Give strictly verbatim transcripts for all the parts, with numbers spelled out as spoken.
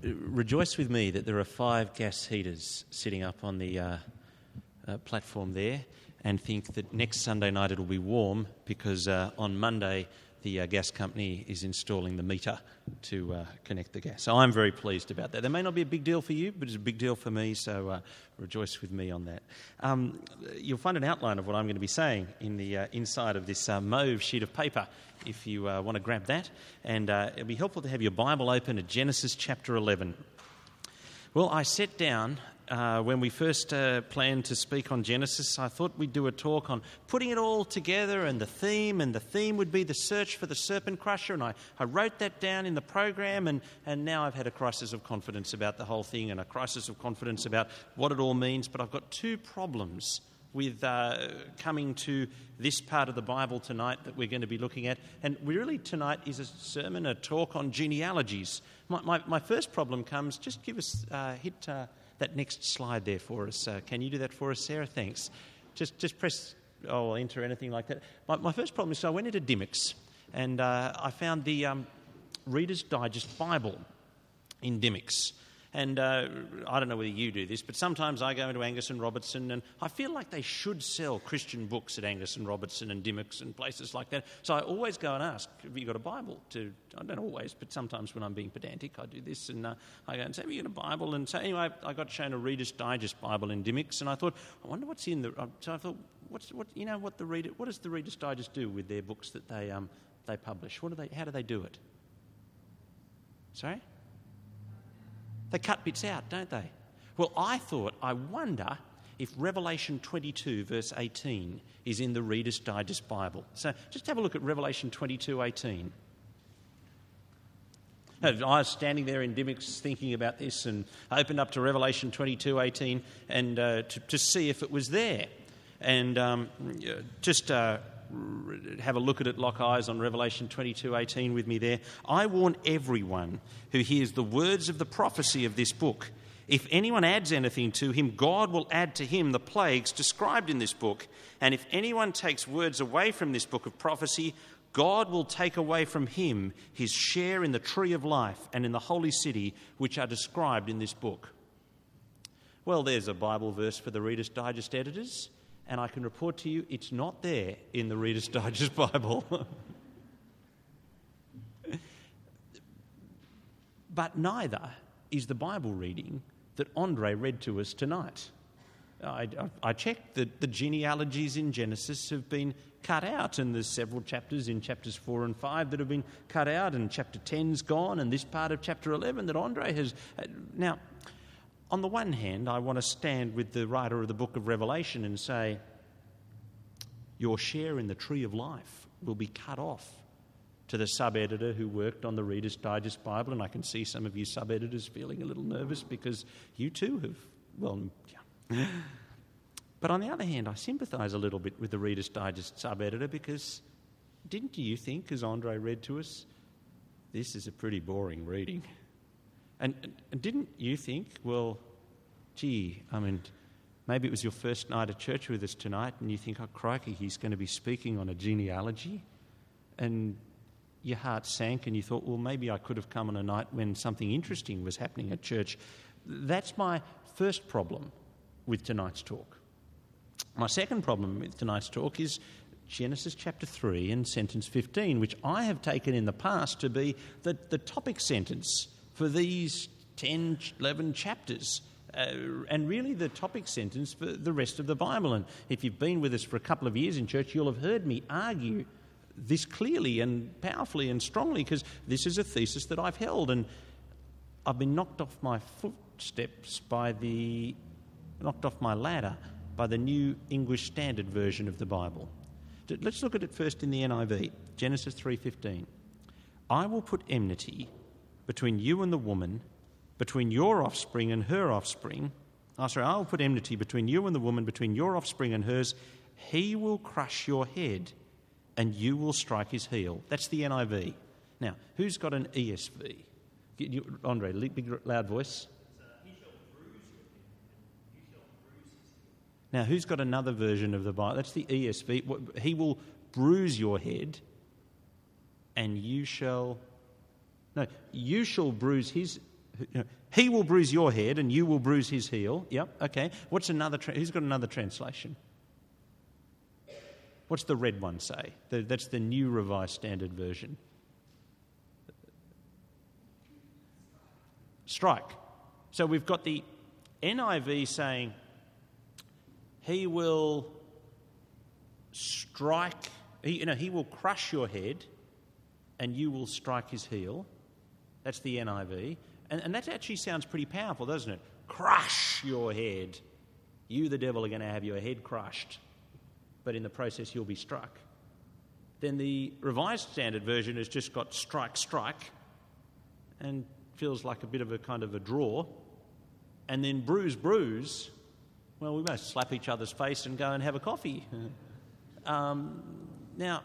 rejoice with me that there are five gas heaters sitting up on the uh, uh, platform there, and think that next Sunday night it'll be warm because uh, on Monday the uh, gas company is installing the meter to uh, connect the gas. So I'm very pleased about that. That may not be a big deal for you, but it's a big deal for me, so uh, rejoice with me on that. Um, you'll find an outline of what I'm going to be saying in the uh, inside of this uh, mauve sheet of paper, if you uh, want to grab that. And uh, it'll be helpful to have your Bible open at Genesis chapter eleven. Well, I sat down uh, when we first uh, planned to speak on Genesis. I thought we'd do a talk on putting it all together and the theme, and the theme would be the search for the serpent crusher. And I, I wrote that down in the program, and, and now I've had a crisis of confidence about the whole thing and a crisis of confidence about what it all means. But I've got two problems with uh, coming to this part of the Bible tonight that we're going to be looking at. And really tonight is a sermon, a talk on genealogies. My, my, my first problem comes, just give us, uh, hit uh, that next slide there for us. Uh, can you do that for us, Sarah? Thanks. Just just press, oh, enter, anything like that. My, my first problem is, so I went into Dymocks and uh, I found the um, Reader's Digest Bible in Dymocks. And uh, I don't know whether you do this, but sometimes I go into Angus and Robertson, and I feel like they should sell Christian books at Angus and Robertson and Dymocks and places like that. So I always go and ask, have you got a Bible? To I don't always, but sometimes when I'm being pedantic, I do this, and uh, I go and say, have you got a Bible? And so anyway, I got shown a Reader's Digest Bible in Dymocks, and I thought, I wonder what's in the. So I thought, what's what you know what the reader? What does the Reader's Digest do with their books that they um they publish? What do they? How do they do it? Sorry. They cut bits out, don't they? Well, I thought, I wonder if Revelation twenty-two, verse eighteen, is in the Reader's Digest Bible. So just have a look at Revelation twenty-two eighteen. I was standing there in Dymocks thinking about this, and I opened up to Revelation twenty-two eighteen and uh, to, to see if it was there. And um, just... Uh, have a look at it, lock eyes on Revelation twenty-two eighteen with me there. I warn everyone who hears the words of the prophecy of this book. If anyone adds anything to him, God will add to him the plagues described in this book. And if anyone takes words away from this book of prophecy, God will take away from him his share in the tree of life and in the holy city, which are described in this book. Well, there's a Bible verse for the Reader's Digest editors. And I can report to you, it's not there in the Reader's Digest Bible. But neither is the Bible reading that Andre read to us tonight. I, I, I checked that the genealogies in Genesis have been cut out, and there's several chapters in chapters four and five that have been cut out, and chapter ten's gone, and this part of chapter eleven that Andre has... Now... On the one hand, I want to stand with the writer of the book of Revelation and say, your share in the tree of life will be cut off to the sub-editor who worked on the Reader's Digest Bible. And I can see some of you sub-editors feeling a little nervous because you too have, well, yeah. But on the other hand, I sympathise a little bit with the Reader's Digest sub-editor because didn't you think, as Andre read to us, this is a pretty boring reading? And, and didn't you think, well, gee, I mean, maybe it was your first night at church with us tonight and you think, oh, crikey, he's going to be speaking on a genealogy? And your heart sank and you thought, well, maybe I could have come on a night when something interesting was happening at church. That's my first problem with tonight's talk. My second problem with tonight's talk is Genesis chapter three and sentence fifteen, which I have taken in the past to be the, the topic sentence for these ten, eleven chapters, uh, and really the topic sentence for the rest of the Bible. And if you've been with us for a couple of years in church, you'll have heard me argue this clearly and powerfully and strongly, because this is a thesis that I've held, and I've been knocked off my footsteps by the, knocked off my ladder by the New English Standard Version of the Bible. Let's look at it first in the N I V, Genesis three fifteen. I will put enmity between you and the woman, between your offspring and her offspring. Oh, sorry, I will put enmity between you and the woman, between your offspring and hers. He will crush your head, and you will strike his heel. That's the N I V. Now, who's got an E S V? Andre, big, loud voice. Now, who's got another version of the Bible? That's the E S V. He will bruise your head, and you shall... No, you shall bruise his You know, he will bruise your head and you will bruise his heel. Yep, okay. What's another? Tra- who's got another translation? What's the red one say? The, that's the New Revised Standard Version. Strike. So we've got the N I V saying, he will strike, he, you know, he will crush your head and you will strike his heel. That's the N I V. And, and that actually sounds pretty powerful, doesn't it? Crush your head. You, the devil, are going to have your head crushed. But in the process, you'll be struck. Then the Revised Standard Version has just got strike, strike, and feels like a bit of a kind of a draw. And then bruise, bruise. Well, we must slap each other's face and go and have a coffee. um, now,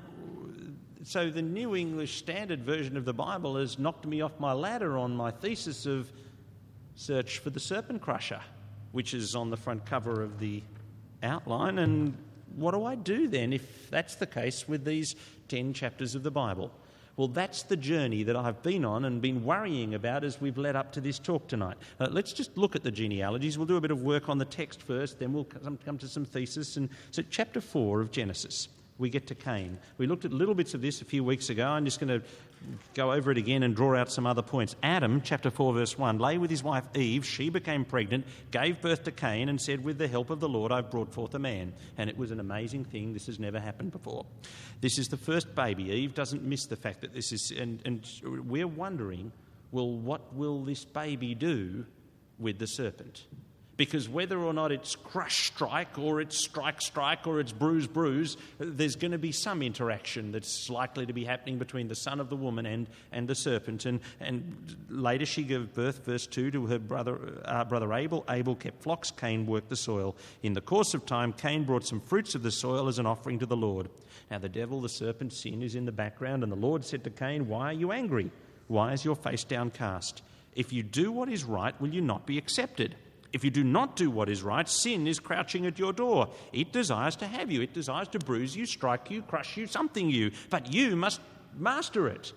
so the New English Standard Version of the Bible has knocked me off my ladder on my thesis of Search for the Serpent Crusher, which is on the front cover of the outline. And what do I do then if that's the case with these ten chapters of the Bible? Well, that's the journey that I've been on and been worrying about as we've led up to this talk tonight. Uh, let's just look at the genealogies. We'll do a bit of work on the text first, then we'll come, come to some thesis. And so chapter four of Genesis, we get to Cain. We looked at little bits of this a few weeks ago. I'm just going to go over it again and draw out some other points. Adam, chapter four, verse one, lay with his wife Eve. She became pregnant, gave birth to Cain, and said, with the help of the Lord, I've brought forth a man. And it was an amazing thing. This has never happened before. This is the first baby. Eve doesn't miss the fact that this is... And, and we're wondering, well, what will this baby do with the serpent? Because whether or not it's crush, strike, or it's strike, strike, or it's bruise, bruise, there's going to be some interaction that's likely to be happening between the son of the woman and, and the serpent. And, and later she gave birth, verse two, to her brother, uh, brother Abel. Abel kept flocks, Cain worked the soil. In the course of time, Cain brought some fruits of the soil as an offering to the Lord. Now the devil, the serpent, sin is in the background, and the Lord said to Cain, why are you angry? Why is your face downcast? If you do what is right, will you not be accepted? If you do not do what is right, sin is crouching at your door. It desires to have you. It desires to bruise you, strike you, crush you, something you. But you must master it.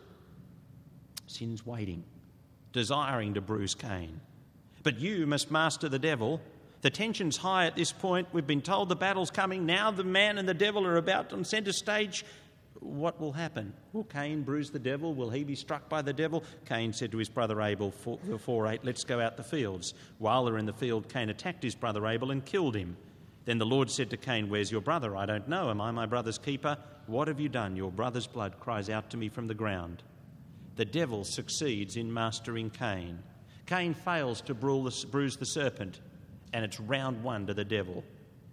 Sin's waiting, desiring to bruise Cain. But you must master the devil. The tension's high at this point. We've been told the battle's coming. Now the man and the devil are about on centre stage. What will happen? Will Cain bruise the devil? Will he be struck by the devil? Cain said to his brother Abel, four eight, let's go out the fields. While they're in the field, Cain attacked his brother Abel and killed him. Then the Lord said to Cain, where's your brother? I don't know. Am I my brother's keeper? What have you done? Your brother's blood cries out to me from the ground. The devil succeeds in mastering Cain. Cain fails to bruise the serpent, and it's round one to the devil.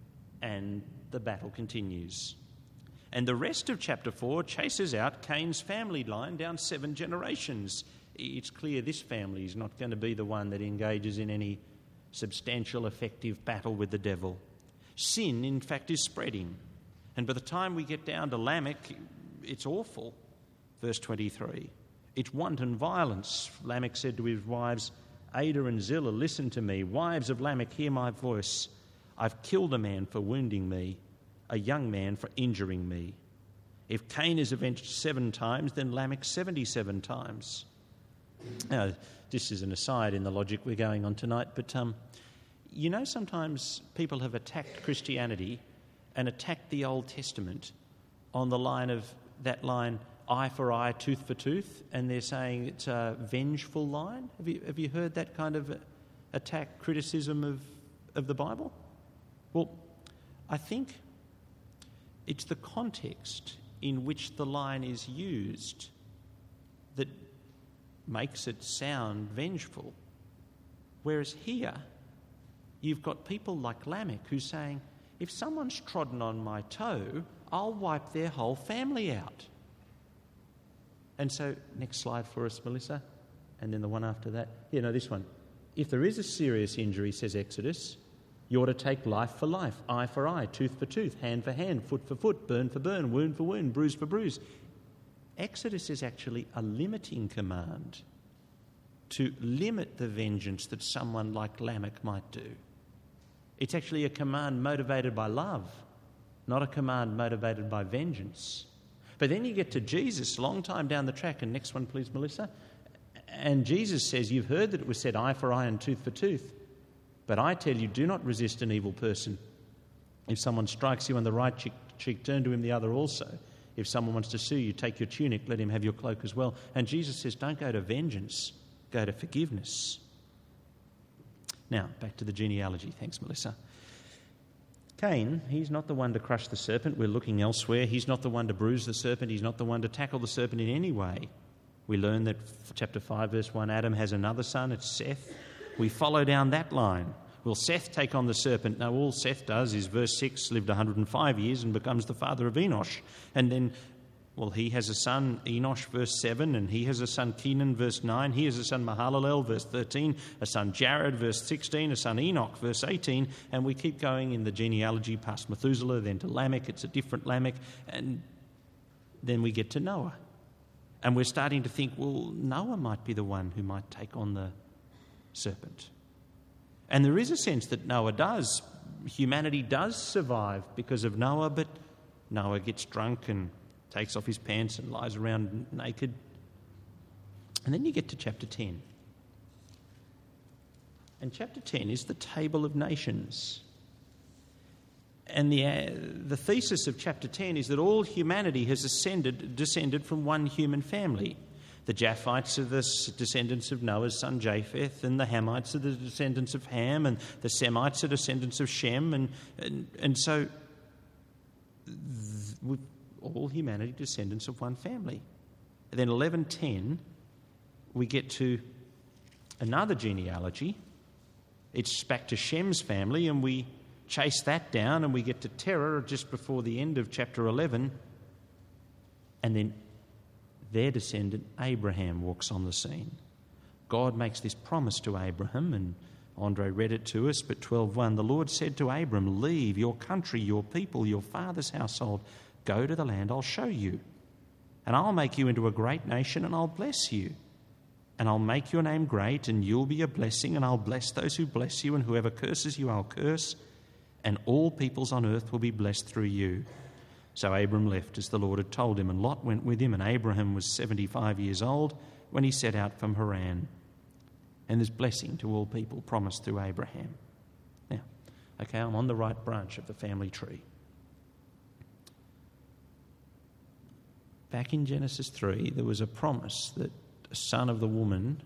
And the battle continues. And the rest of chapter four chases out Cain's family line down seven generations. It's clear this family is not going to be the one that engages in any substantial, effective battle with the devil. Sin, in fact, is spreading. And by the time we get down to Lamech, it's awful. Verse twenty-three. It's wanton violence. Lamech said to his wives, Adah and Zillah, listen to me. Wives of Lamech, hear my voice. I've killed a man for wounding me, a young man for injuring me. If Cain is avenged seven times, then Lamech seventy-seven times. Now, this is an aside in the logic we're going on tonight, but um, you know sometimes people have attacked Christianity and attacked the Old Testament on the line of that line, eye for eye, tooth for tooth, and they're saying it's a vengeful line. Have you, have you heard that kind of attack, criticism of, of the Bible? Well, I think it's the context in which the line is used that makes it sound vengeful. Whereas here, you've got people like Lamech who's saying, if someone's trodden on my toe, I'll wipe their whole family out. And so, next slide for us, Melissa, and then the one after that. Yeah, no, this one. If there is a serious injury, says Exodus, you ought to take life for life, eye for eye, tooth for tooth, hand for hand, foot for foot, burn for burn, wound for wound, bruise for bruise. Exodus is actually a limiting command to limit the vengeance that someone like Lamech might do. It's actually a command motivated by love, not a command motivated by vengeance. But then you get to Jesus a long time down the track, and next one please, Melissa, And Jesus says, you've heard that it was said eye for eye and tooth for tooth. But I tell you, do not resist an evil person. If someone strikes you on the right cheek, cheek, turn to him the other also. If someone wants to sue you, take your tunic, let him have your cloak as well. And Jesus says, don't go to vengeance, go to forgiveness. Now, back to the genealogy. Thanks, Melissa. Cain, he's not the one to crush the serpent. We're looking elsewhere. He's not the one to bruise the serpent. He's not the one to tackle the serpent in any way. We learn that chapter five, verse one, Adam has another son, it's Seth. We follow down that line. Will Seth take on the serpent? No, all Seth does is, verse six, lived one hundred five years and becomes the father of Enosh. And then, well, he has a son, Enosh, verse seven, and he has a son, Kenan, verse nine. He has a son, Mahalalel, verse thirteen, a son, Jared, verse sixteen, a son, Enoch, verse eighteen, and we keep going in the genealogy past Methuselah, then to Lamech. It's a different Lamech, and then we get to Noah. And we're starting to think, well, Noah might be the one who might take on the serpent. And there is a sense that Noah does. Humanity does survive because of Noah, but Noah gets drunk and takes off his pants and lies around naked. And then you get to chapter ten. And chapter ten is the Table of Nations. And the, uh, the thesis of chapter ten is that all humanity has ascended, descended from one human family. The Japhites are the descendants of Noah's son Japheth, and the Hamites are the descendants of Ham, and the Semites are descendants of Shem. And, and, and so th- all humanity descendants of one family. And then eleven ten, we get to another genealogy. It's back to Shem's family, and we chase that down, and we get to Terah just before the end of chapter eleven. And then their descendant, Abraham, walks on the scene. God makes this promise to Abraham, and Andre read it to us, but twelve one, the Lord said to Abram, leave your country, your people, your father's household, go to the land I'll show you, and I'll make you into a great nation, and I'll bless you. And I'll make your name great, and you'll be a blessing, and I'll bless those who bless you, and whoever curses you, I'll curse, and all peoples on earth will be blessed through you. So Abram left as the Lord had told him, and Lot went with him, and Abraham was seventy-five years old when he set out from Haran. And there's blessing to all people promised through Abraham. Now, okay, I'm on the right branch of the family tree. Back in Genesis three, there was a promise that a son of the woman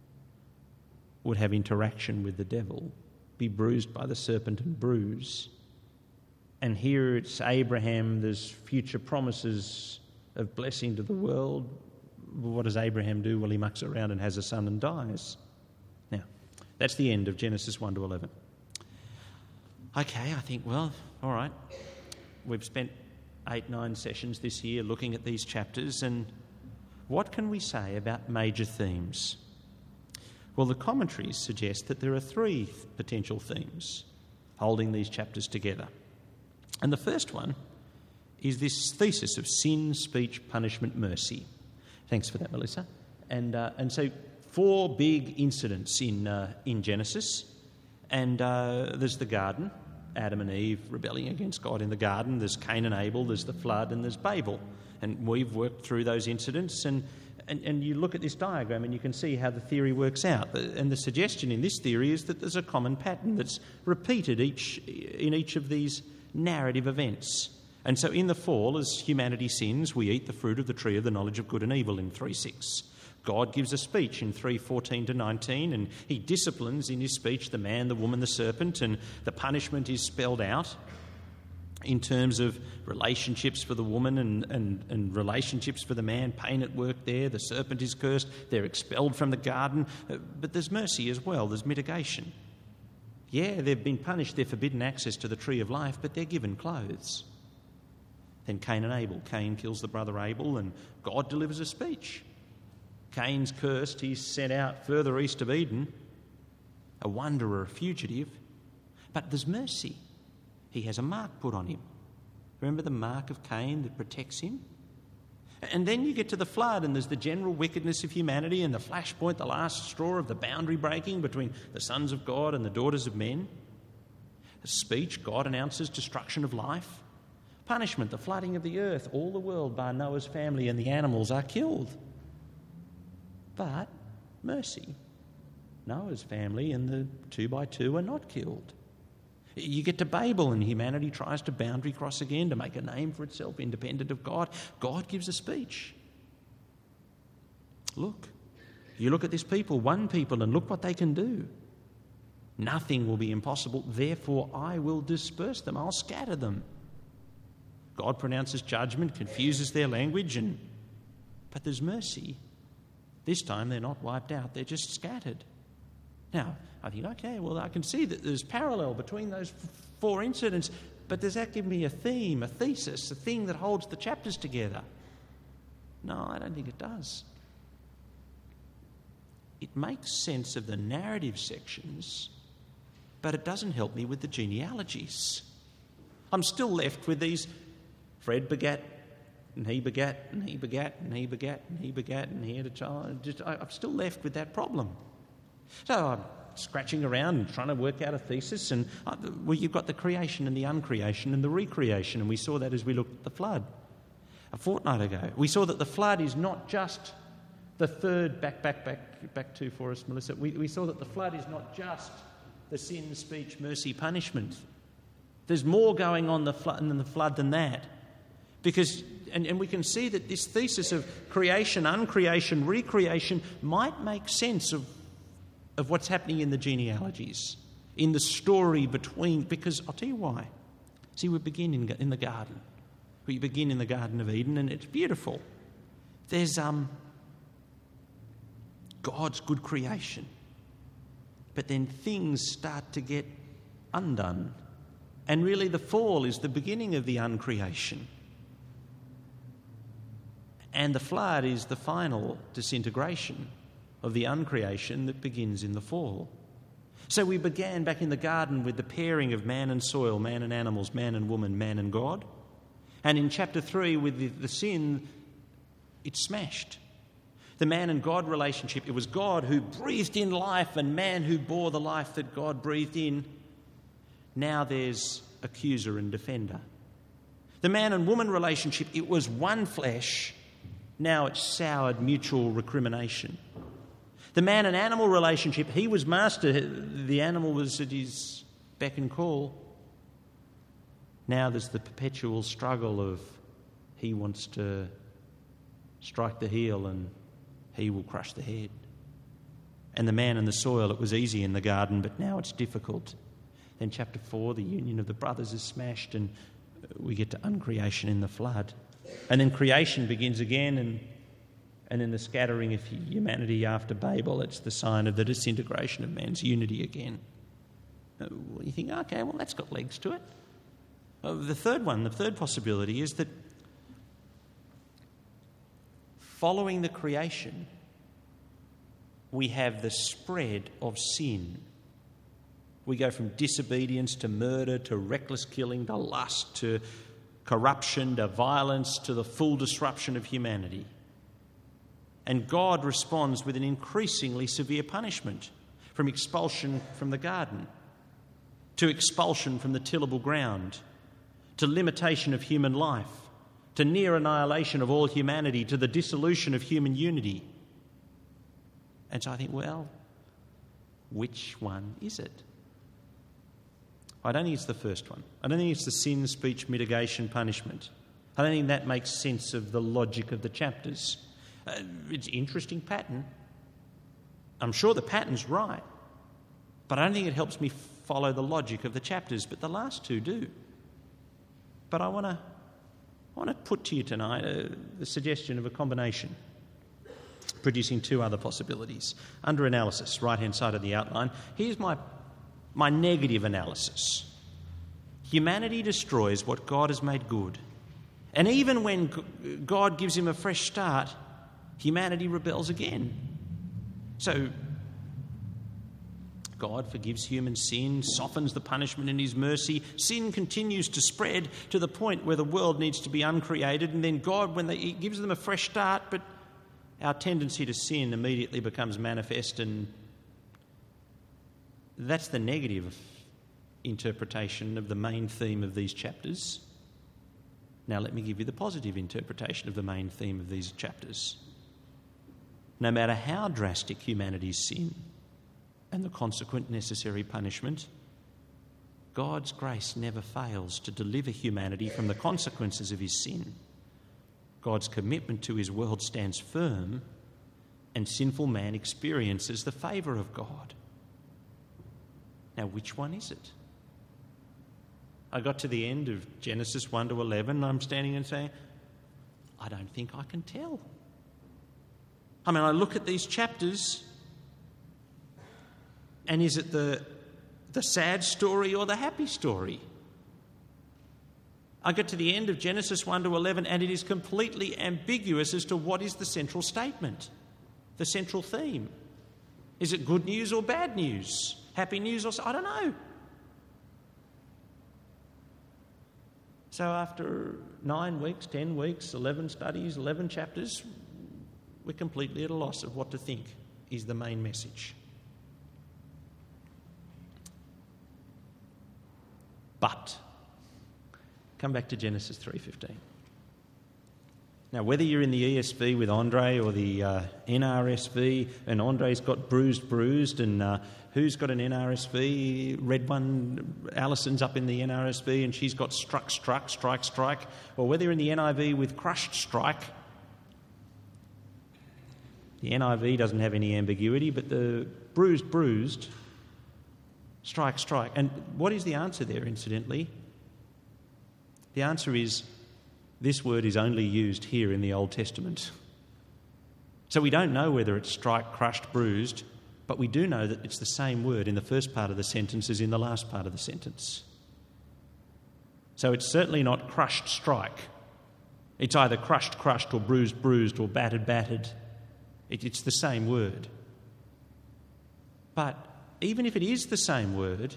would have interaction with the devil, be bruised by the serpent and bruise. And here it's Abraham, there's future promises of blessing to the world. What does Abraham do? Well, he mucks around and has a son and dies. Now, that's the end of Genesis one to eleven. Okay, I think, well, all right. We've spent eight, nine sessions this year looking at these chapters, and what can we say about major themes? Well, the commentaries suggest that there are three potential themes holding these chapters together. And the first one is this thesis of sin, speech, punishment, mercy. Thanks for that, Melissa. And uh, and so four big incidents in uh, in Genesis. And uh, there's the garden, Adam and Eve rebelling against God in the garden. There's Cain and Abel, there's the flood, and there's Babel. And we've worked through those incidents, and, and, and you look at this diagram and you can see how the theory works out. And the suggestion in this theory is that there's a common pattern that's repeated each in each of these narrative events. And so in the fall, as humanity sins, we eat the fruit of the tree of the knowledge of good and evil in three six. God gives a speech in three fourteen to nineteen, and he disciplines in his speech the man, the woman, the serpent, and the punishment is spelled out in terms of relationships for the woman and, and, and relationships for the man, pain at work there, the serpent is cursed, they're expelled from the garden, but there's mercy as well, there's mitigation. Yeah, they've been punished, they're forbidden access to the tree of life, but they're given clothes. Then Cain and Abel. Cain kills the brother Abel, and God delivers a speech. Cain's cursed, he's sent out further east of Eden, a wanderer, a fugitive. But there's mercy. He has a mark put on him. Remember the mark of Cain that protects him? And then you get to the flood, and there's the general wickedness of humanity and the flashpoint, the last straw of the boundary breaking between the sons of God and the daughters of men. A speech, God announces destruction of life. Punishment, the flooding of the earth. All the world, bar Noah's family and the animals, are killed. But mercy. Noah's family and the two by two are not killed. You get to Babel and humanity tries to boundary cross again to make a name for itself independent of God. God gives a speech. Look, you look at this people, one people, and look what they can do. Nothing will be impossible, therefore I will disperse them, I'll scatter them. God pronounces judgment, confuses their language, and but there's mercy. This time they're not wiped out, they're just scattered. Now, I think, okay, well, I can see that there's parallel between those f- four incidents, but does that give me a theme, a thesis, a thing that holds the chapters together? No, I don't think it does. It makes sense of the narrative sections, but it doesn't help me with the genealogies. I'm still left with these Fred begat, and he begat, and he begat, and he begat, and he begat, and he had a child. Just, I, I'm still left with that problem. So I'm scratching around and trying to work out a thesis, and uh, well, you've got the creation and the uncreation and the recreation, and we saw that as we looked at the flood a fortnight ago. We saw that the flood is not just the third, back, back, back, back to for us, Melissa. We, we saw that the flood is not just the sin, speech, mercy, punishment. There's more going on the flood, in the flood than that. Because, and, and we can see that this thesis of creation, uncreation, recreation might make sense of, of what's happening in the genealogies, in the story between, because I'll tell you why. See, we begin in, in the garden. We begin in the Garden of Eden, and it's beautiful. There's um, God's good creation. But then things start to get undone. And really the fall is the beginning of the uncreation. And the flood is the final disintegration of the uncreation that begins in the fall. So we began back in the garden with the pairing of man and soil, man and animals, man and woman, man and God. And in chapter three with the, the sin, it's smashed. The man and God relationship, it was God who breathed in life and man who bore the life that God breathed in. Now there's accuser and defender. The man and woman relationship, it was one flesh. Now it's soured mutual recrimination. The man and animal relationship, he was master. The animal was at his beck and call. Now there's the perpetual struggle of he wants to strike the heel and he will crush the head. And the man and the soil, it was easy in the garden, but now it's difficult. Then chapter four, the union of the brothers is smashed and we get to uncreation in the flood. And then creation begins again, and and in the scattering of humanity after Babel, it's the sign of the disintegration of man's unity again. You think, okay, well, that's got legs to it. The third one, the third possibility is that following the creation, we have the spread of sin. We go from disobedience to murder to reckless killing to lust to corruption to violence to the full disruption of humanity. And God responds with an increasingly severe punishment, from expulsion from the garden to expulsion from the tillable ground to limitation of human life to near annihilation of all humanity to the dissolution of human unity. And so I think, well, which one is it? I don't think it's the first one. I don't think it's the sin, speech, mitigation, punishment. I don't think that makes sense of the logic of the chapters. Uh, it's an interesting pattern. I'm sure the pattern's right, but I don't think it helps me follow the logic of the chapters, but the last two do. But I want to I want to put to you tonight uh, the suggestion of a combination, producing two other possibilities. Under analysis, right-hand side of the outline, here's my My negative analysis. Humanity destroys what God has made good. And even when God gives him a fresh start, humanity rebels again. So God forgives human sin, softens the punishment in his mercy. Sin continues to spread to the point where the world needs to be uncreated. And then God, when they, he gives them a fresh start, but our tendency to sin immediately becomes manifest, and that's the negative interpretation of the main theme of these chapters. Now let me give you the positive interpretation of the main theme of these chapters. no matter how drastic humanity's sin and the consequent necessary punishment, God's grace never fails to deliver humanity from the consequences of his sin. God's commitment to his world stands firm, and sinful man experiences the favour of God. Now, which one is it? I got to the end of Genesis one to eleven, and I'm standing and saying, I don't think I can tell. I mean, I look at these chapters, and is it the, the sad story or the happy story? I get to the end of Genesis one to eleven, and it is completely ambiguous as to what is the central statement, the central theme. Is it good news or bad news? Happy news or... I don't know. So after nine weeks, ten weeks, eleven studies, eleven chapters, we're completely at a loss of what to think is the main message. But come back to Genesis three fifteen. Now, whether you're in the E S V with Andre or the uh, N R S V, and Andre's got bruised, bruised, and uh, who's got an N R S V? Red one, Alison's up in the N R S V, and she's got struck, struck, strike, strike. Or whether you're in the N I V with crushed, strike. The N I V doesn't have any ambiguity, but the bruised, bruised, strike, strike. And what is the answer there, incidentally? The answer is, this word is only used here in the Old Testament. So we don't know whether it's strike, crushed, bruised, but we do know that it's the same word in the first part of the sentence as in the last part of the sentence. So it's certainly not crushed, strike. It's either crushed, crushed, or bruised, bruised, or battered, battered. It, it's the same word. But even if it is the same word,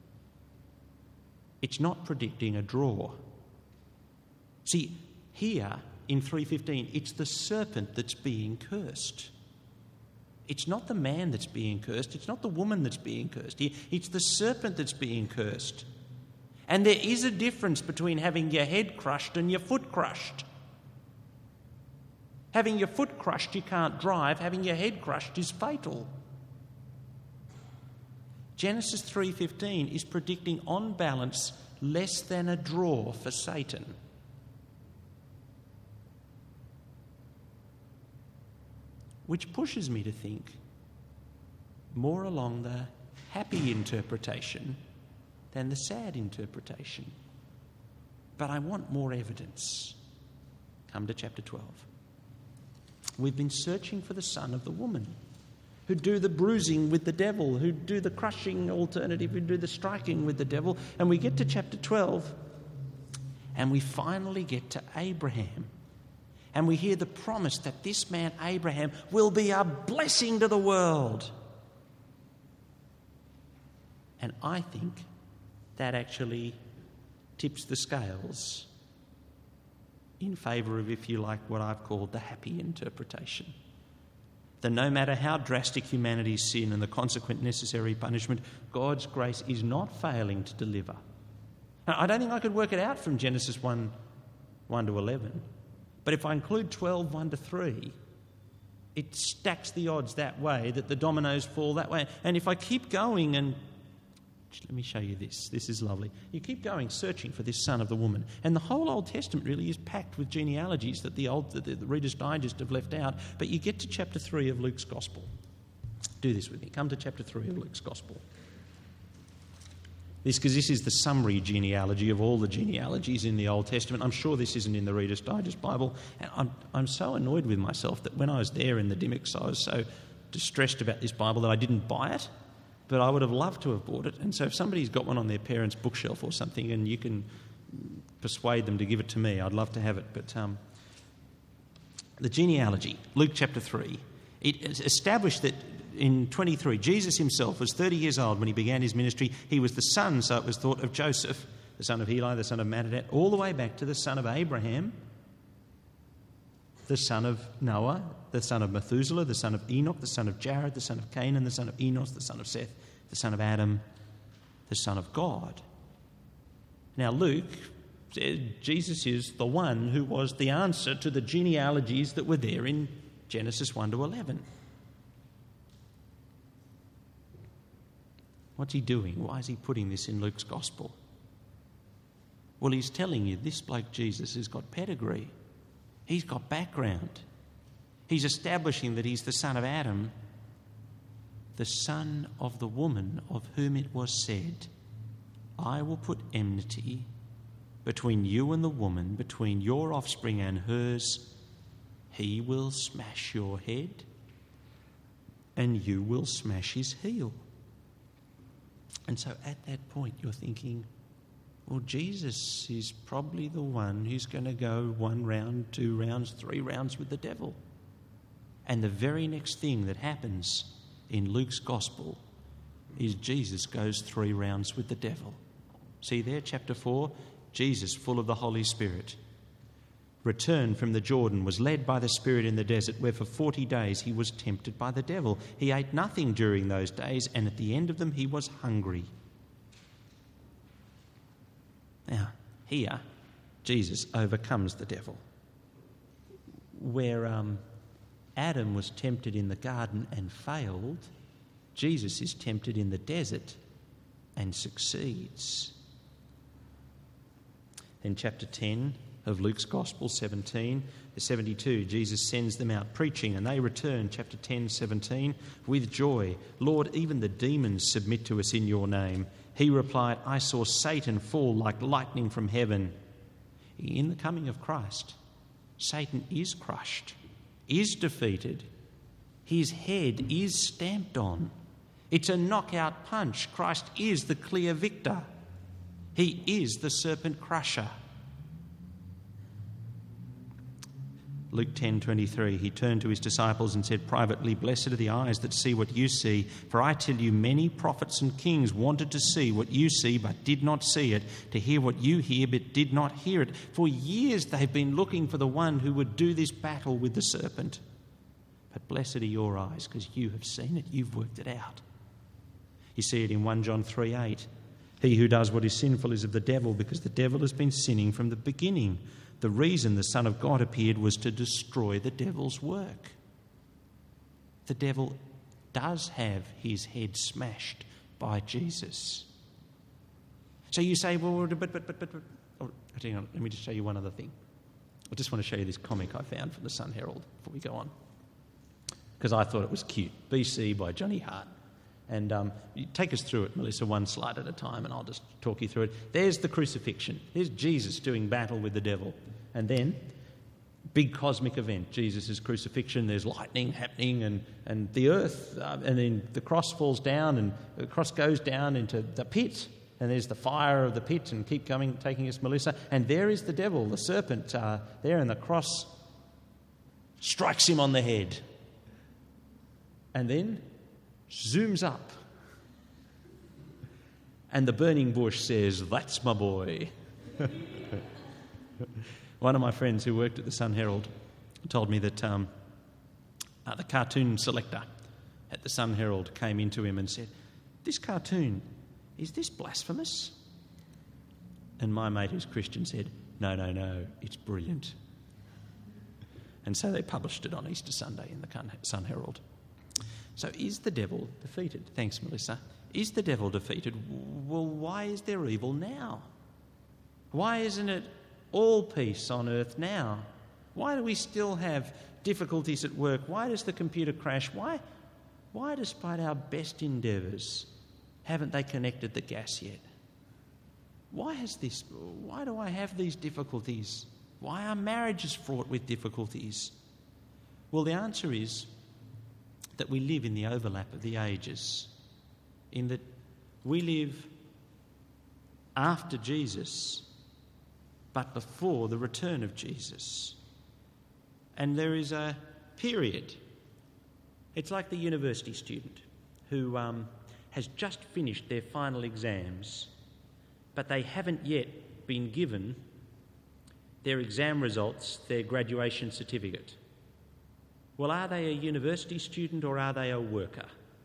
it's not predicting a draw. See, here in three fifteen, it's the serpent that's being cursed. It's not the man that's being cursed. It's not the woman that's being cursed. It's the serpent that's being cursed. And there is a difference between having your head crushed and your foot crushed. Having your foot crushed, you can't drive. Having your head crushed is fatal. Genesis three fifteen is predicting, on balance, less than a draw for Satan. Which pushes me to think more along the happy interpretation than the sad interpretation. But I want more evidence. Come to chapter twelve. We've been searching for the son of the woman, who do the bruising with the devil, who do the crushing alternative, who do the striking with the devil. And we get to chapter twelve, and we finally get to Abraham. And we hear the promise that this man, Abraham, will be a blessing to the world. And I think that actually tips the scales in favour of, if you like, what I've called the happy interpretation. That no matter how drastic humanity's sin and the consequent necessary punishment, God's grace is not failing to deliver. Now, I don't think I could work it out from Genesis one, one to eleven. But if I include twelve, one to three, it stacks the odds that way, that the dominoes fall that way. And if I keep going and... Let me show you this. This is lovely. You keep going, searching for this son of the woman. And the whole Old Testament really is packed with genealogies that the, old, that the Reader's Digest have left out. But you get to chapter three of Luke's Gospel. Do this with me. Come to chapter three of Luke's Gospel. This, because this is the summary genealogy of all the genealogies in the Old Testament. I'm sure this isn't in the Reader's Digest Bible. And I'm, I'm so annoyed with myself that when I was there in the Dimmicks, I was so distressed about this Bible that I didn't buy it. But I would have loved to have bought it. And so if somebody's got one on their parents' bookshelf or something and you can persuade them to give it to me, I'd love to have it. But um, the genealogy, Luke chapter three, it established that in twenty-three, Jesus himself was thirty years old when he began his ministry. He was the son, so it was thought, of Joseph, the son of Heli, the son of Mattatath, all the way back to the son of Abraham, the son of Noah, the son of Methuselah, the son of Enoch, the son of Jared, the son of Canaan, the son of Enos, the son of Seth, the son of Adam, the son of God. Now Luke says Jesus is the one who was the answer to the genealogies that were there in Genesis one to eleven. What's he doing? Why is he putting this in Luke's gospel? Well, he's telling you this bloke Jesus has got pedigree. He's got background. He's establishing that he's the son of Adam, the son of the woman of whom it was said, I will put enmity between you and the woman, between your offspring and hers. He will smash your head and you will smash his heel. And so at that point you're thinking, well, Jesus is probably the one who's going to go one round, two rounds, three rounds with the devil. And the very next thing that happens in Luke's gospel is Jesus goes three rounds with the devil. See there, chapter four, Jesus, full of the Holy Spirit, returned from the Jordan, was led by the Spirit in the desert, where for forty days he was tempted by the devil. He ate nothing during those days, and at the end of them he was hungry. Now, here, Jesus overcomes the devil. Where um, Adam was tempted in the garden and failed, Jesus is tempted in the desert and succeeds. Then chapter ten of Luke's Gospel, seventeen, the seventy-two, Jesus sends them out preaching, and they return, chapter ten, seventeen, with joy. Lord, even the demons submit to us in your name. He replied, I saw Satan fall like lightning from heaven. In the coming of Christ, Satan is crushed, is defeated. His head is stamped on. It's a knockout punch. Christ is the clear victor. He is the serpent crusher. Luke ten twenty-three, he turned to his disciples and said privately, blessed are the eyes that see what you see, for I tell you many prophets and kings wanted to see what you see but did not see it, to hear what you hear but did not hear it. For years they've been looking for the one who would do this battle with the serpent. But blessed are your eyes because you have seen it, you've worked it out. You see it in First John three eight. He who does what is sinful is of the devil, because the devil has been sinning from the beginning. The reason the Son of God appeared was to destroy the devil's work. The devil does have his head smashed by Jesus. So you say, well, but, but, but, but, but. Oh, hang on, let me just show you one other thing. I just want to show you this comic I found from the Sun Herald before we go on, because I thought it was cute. B C by Johnny Hart. And um, you take us through it, Melissa, one slide at a time, and I'll just talk you through it. There's the crucifixion. There's Jesus doing battle with the devil. And then, big cosmic event, Jesus' crucifixion. There's lightning happening, and, and the earth, uh, and then the cross falls down, and the cross goes down into the pit. And there's the fire of the pit, and keep coming, taking us, Melissa. And there is the devil, the serpent, uh, there, and the cross strikes him on the head. And then zooms up, and the burning bush says, that's my boy. One of my friends who worked at the Sun Herald told me that um, uh, the cartoon selector at the Sun Herald came into him and said, this cartoon, is this blasphemous? And my mate who's Christian said, no, no, no, it's brilliant. And so they published it on Easter Sunday in the Sun Herald. So is the devil defeated? Thanks, Melissa. Is the devil defeated? Well, why is there evil now? Why isn't it all peace on earth now? Why do we still have difficulties at work? Why does the computer crash? Why, why despite our best endeavours, haven't they connected the gas yet? Why has this? Why do I have these difficulties? Why are marriages fraught with difficulties? Well, the answer is that we live in the overlap of the ages, in that we live after Jesus, but before the return of Jesus. And there is a period. It's like the university student who um, has just finished their final exams, but they haven't yet been given their exam results, their graduation certificate. Well, are they a university student or are they a worker?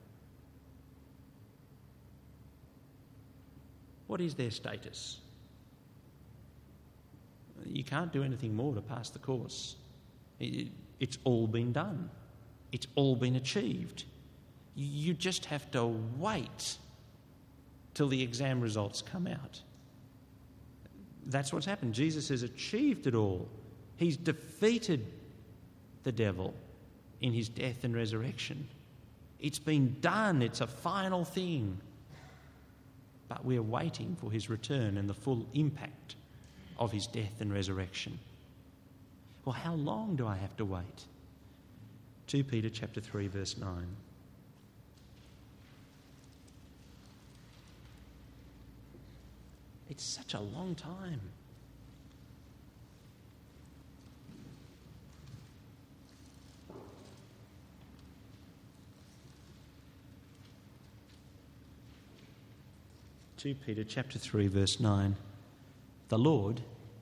What is their status? You can't do anything more to pass the course. It's all been done. It's all been achieved. You just have to wait till the exam results come out. That's what's happened. Jesus has achieved it all. He's defeated the devil in his death and resurrection. It's been done. It's a final thing. But we're waiting for his return and the full impact of his death and resurrection. Well, how long do I have to wait? Second Peter chapter three, verse nine. It's such a long time. Second Peter chapter three, verse nine. The Lord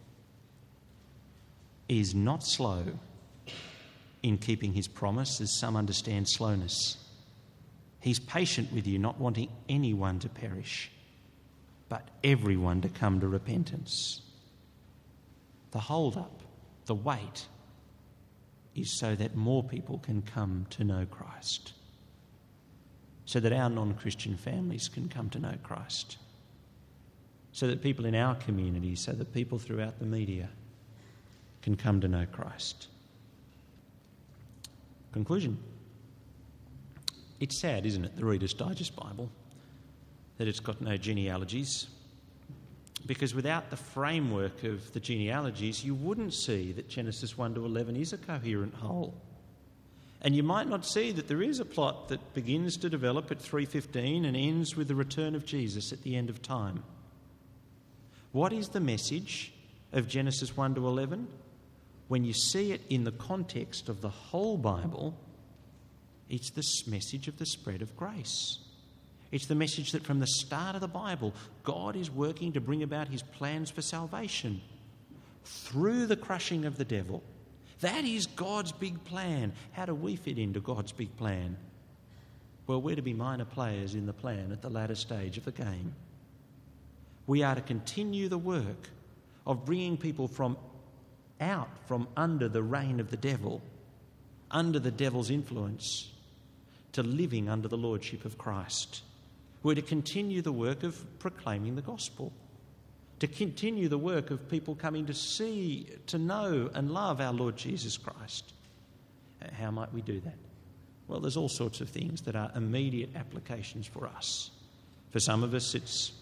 is not slow in keeping his promise, as some understand slowness. He's patient with you, not wanting anyone to perish, but everyone to come to repentance. The hold-up, the wait, is so that more people can come to know Christ, so that our non-Christian families can come to know Christ, so that people in our community, so that people throughout the media can come to know Christ. Conclusion. It's sad, isn't it, the Reader's Digest Bible, that it's got no genealogies, because without the framework of the genealogies, you wouldn't see that Genesis one to eleven is a coherent whole. And you might not see that there is a plot that begins to develop at three fifteen and ends with the return of Jesus at the end of time. What is the message of Genesis one to eleven? When you see it in the context of the whole Bible, it's this message of the spread of grace. It's the message that from the start of the Bible, God is working to bring about his plans for salvation through the crushing of the devil. That is God's big plan. How do we fit into God's big plan? Well, we're to be minor players in the plan at the latter stage of the game. We are to continue the work of bringing people from out from under the reign of the devil, under the devil's influence, to living under the lordship of Christ. We're to continue the work of proclaiming the gospel, to continue the work of people coming to see, to know and love our Lord Jesus Christ. How might we do that? Well, there's all sorts of things that are immediate applications for us. For some of us, it's,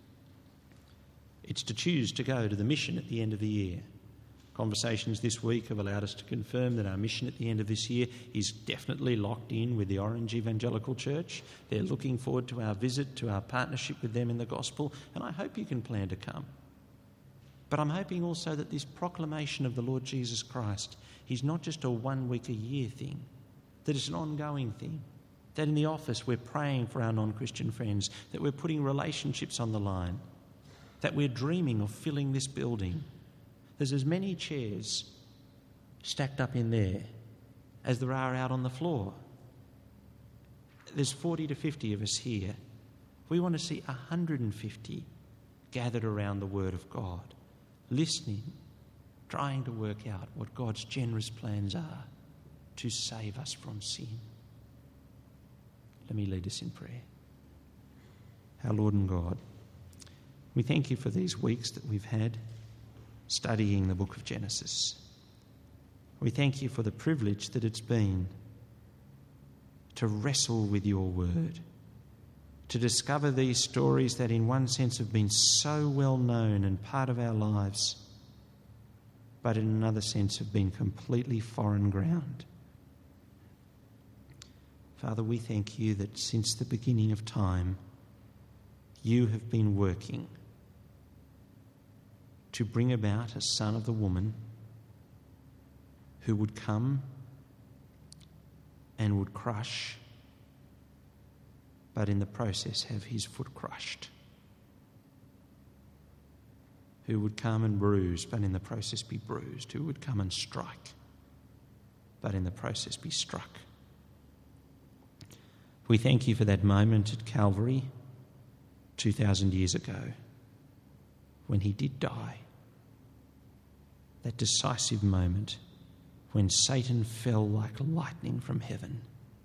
it's to choose to go to the mission at the end of the year. Conversations this week have allowed us to confirm that our mission at the end of this year is definitely locked in with the Orange Evangelical Church. They're looking forward to our visit, to our partnership with them in the gospel, and I hope you can plan to come. But I'm hoping also that this proclamation of the Lord Jesus Christ is not just a one-week-a-year thing, that it's an ongoing thing, that in the office we're praying for our non-Christian friends, that we're putting relationships on the line, that we're dreaming of filling this building. There's as many chairs stacked up in there as there are out on the floor. There's forty to fifty of us here. We want to see one hundred fifty gathered around the Word of God, listening, trying to work out what God's generous plans are to save us from sin. Let me lead us in prayer. Our Lord and God, we thank you for these weeks that we've had studying the book of Genesis. We thank you for the privilege that it's been to wrestle with your word, to discover these stories that in one sense have been so well known and part of our lives, but in another sense have been completely foreign ground. Father, we thank you that since the beginning of time, you have been working to bring about a son of the woman who would come and would crush, but in the process have his foot crushed. Who would come and bruise, but in the process be bruised. Who would come and strike, but in the process be struck. We thank you for that moment at Calvary two thousand years ago when he did die. That decisive moment when Satan fell like lightning from heaven.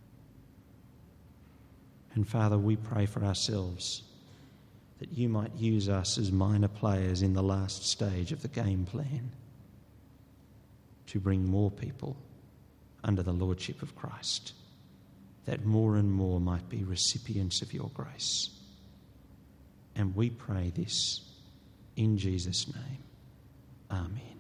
And Father, we pray for ourselves that you might use us as minor players in the last stage of the game plan to bring more people under the lordship of Christ, that more and more might be recipients of your grace. And we pray this in Jesus' name. Amen.